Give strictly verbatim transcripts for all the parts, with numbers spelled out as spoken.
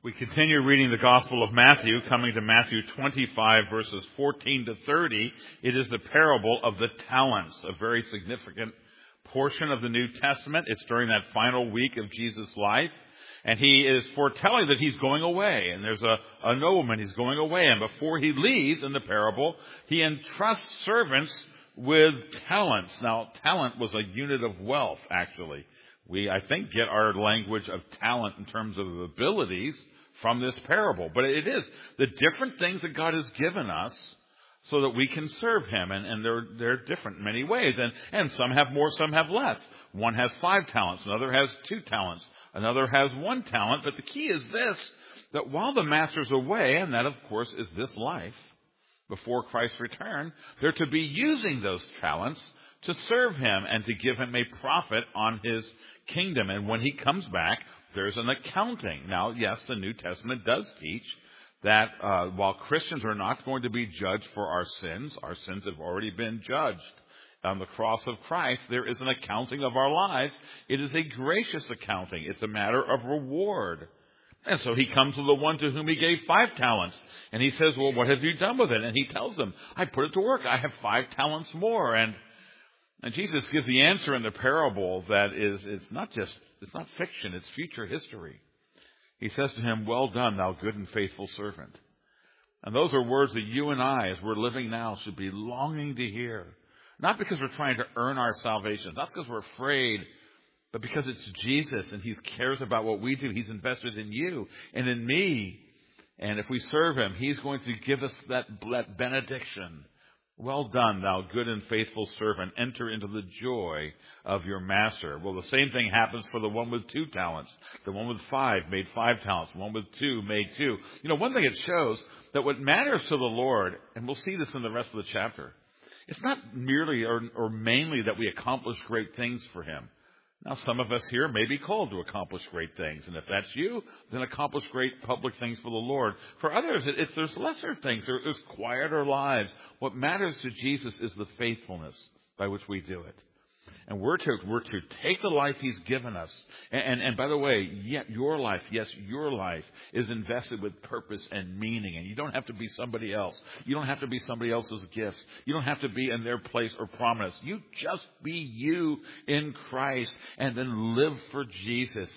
We continue reading the Gospel of Matthew, coming to Matthew twenty-five, verses fourteen to thirty. It is the parable of the talents, a very significant portion of the New Testament. It's during that final week of Jesus' life. And he is foretelling that he's going away. And there's a, a nobleman, he's going away. And before he leaves in the parable, he entrusts servants with talents. Now, talent was a unit of wealth, actually. We, I think, get our language of talent in terms of abilities from this parable. But it is the different things that God has given us so that we can serve him. And, and they're, they're different in many ways. And, and some have more, some have less. One has five talents. Another has two talents. Another has one talent. But the key is this, that while the master's away, and that, of course, is this life, before Christ's return, they're to be using those talents to serve him and to give him a profit on his kingdom. And when he comes back, there's an accounting. Now, yes, the New Testament does teach that uh, while Christians are not going to be judged for our sins, our sins have already been judged on the cross of Christ. There is an accounting of our lives. It is a gracious accounting. It's a matter of reward. And so he comes to the one to whom he gave five talents. And he says, well, what have you done with it? And he tells them, I put it to work. I have five talents more. And And Jesus gives the answer in the parable that is, it's not just, it's not fiction, it's future history. He says to him, well done, thou good and faithful servant. And those are words that you and I, as we're living now, should be longing to hear. Not because we're trying to earn our salvation, not because we're afraid, but because it's Jesus and he cares about what we do. He's invested in you and in me. And if we serve him, he's going to give us that, that benediction. Well done, thou good and faithful servant. Enter into the joy of your master. Well, the same thing happens for the one with two talents. The one with five made five talents. The one with two made two. You know, one thing it shows that what matters to the Lord, and we'll see this in the rest of the chapter, it's not merely or, or mainly that we accomplish great things for him. Now, some of us here may be called to accomplish great things. And if that's you, then accomplish great public things for the Lord. For others, it, it's, there's lesser things. There, there's quieter lives. What matters to Jesus is the faithfulness by which we do it. And we're to, we're to take the life he's given us. And, and, and by the way, yet your life, yes, your life is invested with purpose and meaning. And you don't have to be somebody else. You don't have to be somebody else's gifts. You don't have to be in their place or prominence. You just be you in Christ and then live for Jesus.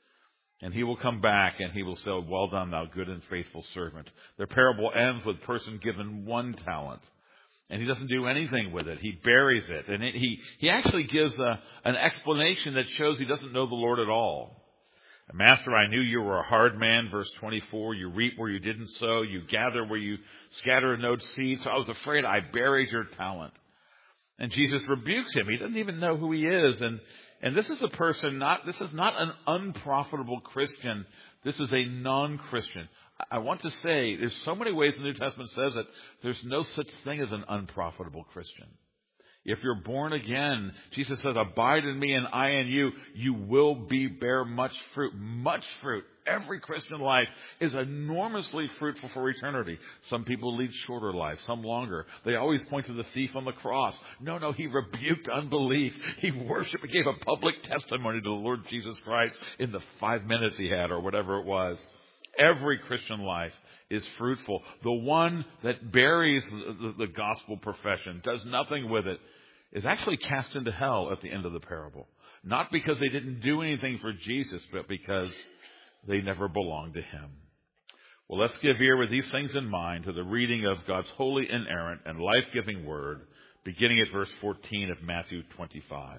And he will come back and he will say, well done, thou good and faithful servant. The parable ends with a person given one talent. And he doesn't do anything with it. He buries it. And it, he, he actually gives a, an explanation that shows he doesn't know the Lord at all. Master, I knew you were a hard man, verse twenty-four. You reap where you didn't sow. You gather where you scatter no seed. So I was afraid I buried your talent. And Jesus rebukes him. He doesn't even know who he is. And, and this is a person not, this is not an unprofitable Christian. This is a non-Christian. I want to say, there's so many ways the New Testament says it, there's no such thing as an unprofitable Christian. If you're born again, Jesus says, abide in me and I in you, you will be bear much fruit, much fruit. Every Christian life is enormously fruitful for eternity. Some people lead shorter lives, some longer. They always point to the thief on the cross. No, no, he rebuked unbelief. He worshiped, he gave a public testimony to the Lord Jesus Christ in the five minutes he had or whatever it was. Every Christian life is fruitful. The one that buries the, the, the gospel profession, does nothing with it, is actually cast into hell at the end of the parable. Not because they didn't do anything for Jesus, but because they never belonged to him. Well, let's give ear with these things in mind to the reading of God's holy, inerrant, and life-giving word, beginning at verse fourteen of Matthew twenty-five.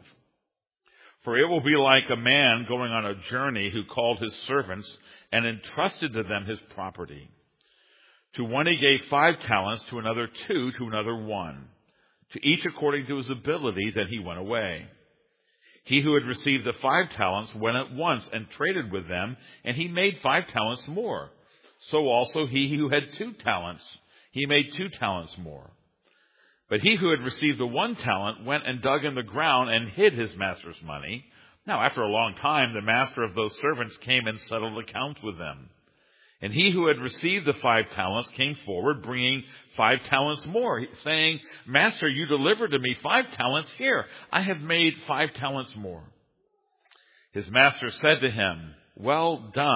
For it will be like a man going on a journey who called his servants and entrusted to them his property. To one he gave five talents, to another two, to another one. To each according to his ability, then he went away. He who had received the five talents went at once and traded with them, and he made five talents more. So also he who had two talents, he made two talents more. But he who had received the one talent went and dug in the ground and hid his master's money. Now, after a long time, the master of those servants came and settled accounts with them. And he who had received the five talents came forward, bringing five talents more, saying, Master, you delivered to me five talents. Here, I have made five talents more. His master said to him, Well done,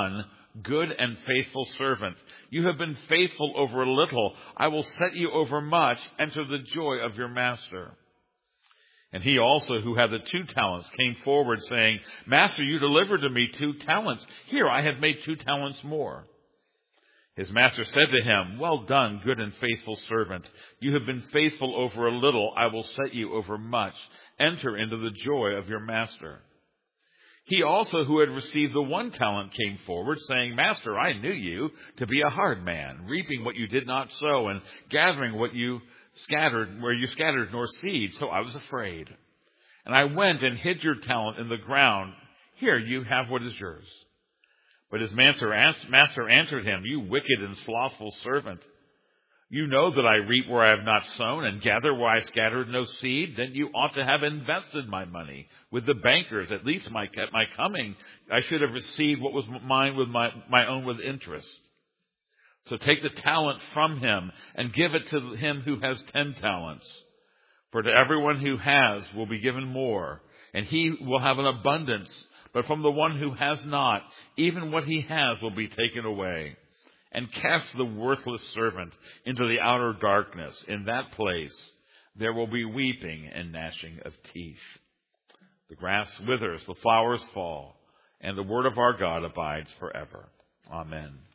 good and faithful servant. You have been faithful over a little. I will set you over much. Enter the joy of your master." And he also, who had the two talents, came forward, saying, "Master, you delivered to me two talents. Here, I have made two talents more." His master said to him, "Well done, good and faithful servant. You have been faithful over a little. I will set you over much. Enter into the joy of your master." He also, who had received the one talent, came forward, saying, "Master, I knew you to be a hard man, reaping what you did not sow, and gathering what you scattered, where you scattered nor seed. So I was afraid. And I went and hid your talent in the ground. Here, you have what is yours." But his master answered him, "You wicked and slothful servant. You know that I reap where I have not sown, and gather where I scattered no seed. Then you ought to have invested my money with the bankers. At least my, at my coming, I should have received what was mine with my, my own with interest. So take the talent from him and give it to him who has ten talents. For to everyone who has will be given more, and he will have an abundance. But from the one who has not, even what he has will be taken away. And cast the worthless servant into the outer darkness. In that place there will be weeping and gnashing of teeth." The grass withers, the flowers fall, and the word of our God abides forever. Amen.